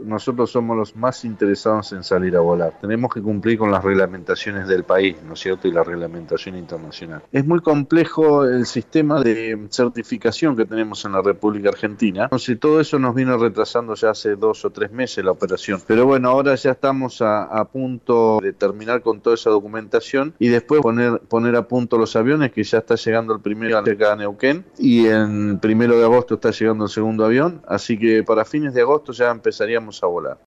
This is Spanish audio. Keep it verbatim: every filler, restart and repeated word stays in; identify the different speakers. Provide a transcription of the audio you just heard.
Speaker 1: nosotros somos los más interesados en salir a volar. Tenemos que cumplir con las reglamentaciones del país, ¿no es cierto?, y la reglamentación internacional. Es muy complejo el sistema de certificación que tenemos en la República Argentina. Entonces, todo eso nos vino retrasando ya hace dos o tres meses la operación. Pero bueno, ahora ya estamos a, a punto de terminar con toda esa documentación y después poner, poner a punto los aviones, que ya está llegando el primero acá a Neuquén y en primero de agosto está llegando el segundo avión, así que para fines de agosto ya empezaríamos a volar.